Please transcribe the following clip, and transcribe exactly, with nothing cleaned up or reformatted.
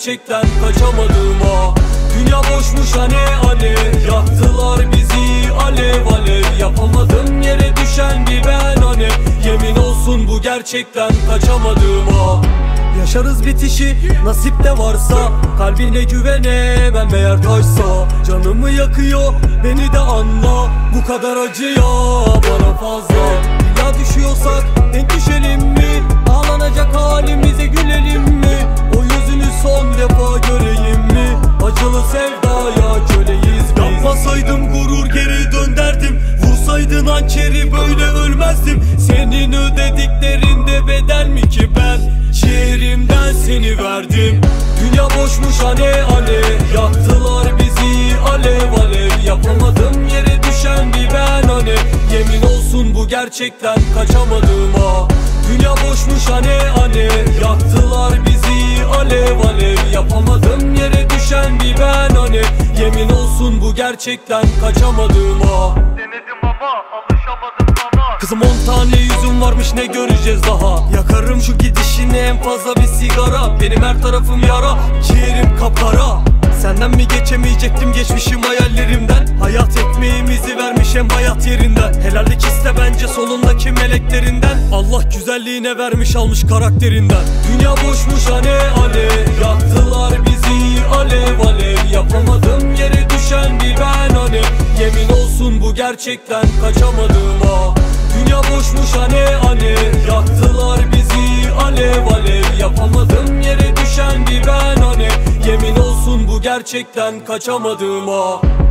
gerçekten kaçamadım ha. Dünya boşmuş hani hani, yaktılar bizi alev alev. Yapamadım yere düşen bir ben hani, yemin olsun bu gerçekten kaçamadım ha. Yaşarız bitişi nasip de varsa, kalbine güvenemem eğer taşsa. Canımı yakıyor beni de anla, bu kadar acıyor bana fazla. Ya düşüyorsak denk düşelim mi? Ağlanacak halimize gülelim mi? O yüzünü son defa göreyim mi? Acılı sevdaya köleyiz biz. Yapmasaydım gurur geri dön derdim, vursaydın hançeri böyle ölmezdim. Senin ödediklerinde bedel mi ki ben şehrimden seni verdim. Dünya boşmuş hani hani, yaktılar bizi alev alev. Yapamadım yere düşen bir ben hani, yemin olsun bu gerçekten kaçamadım ha. Dünya boşmuş hani hani, yaktılar bizi alev alev. Yapamadım yere düşen bir ben hani, yemin olsun bu gerçekten kaçamadım ha. Denedim ama alışamadım sana. Kızım on tane yüzüm varmış, ne göreceğiz daha? Yakarım şu gidişini en fazla bir sigara. Benim her tarafım yara, ciğerim kapkara. Senden mi geçemeyecektim geçmişim hayallerimden? Hayat ekmeğimizi vermiş en bayat yerinden. Helallik iste bence solundaki meleklerinden. Allah güzelliğine vermiş almış karakterinden. Dünya boşmuş hani hani, yaktılar bizi alev alev. Yapamadım yere düşen bir ben hani, yemin olsun bu gerçekten kaçamadım ha. Dünya boşmuş hani hani, yaktılar bizi alev alev. Yapamadım yere düşen bir ben hani, yemin olsun bu gerçekten kaçamadım ha.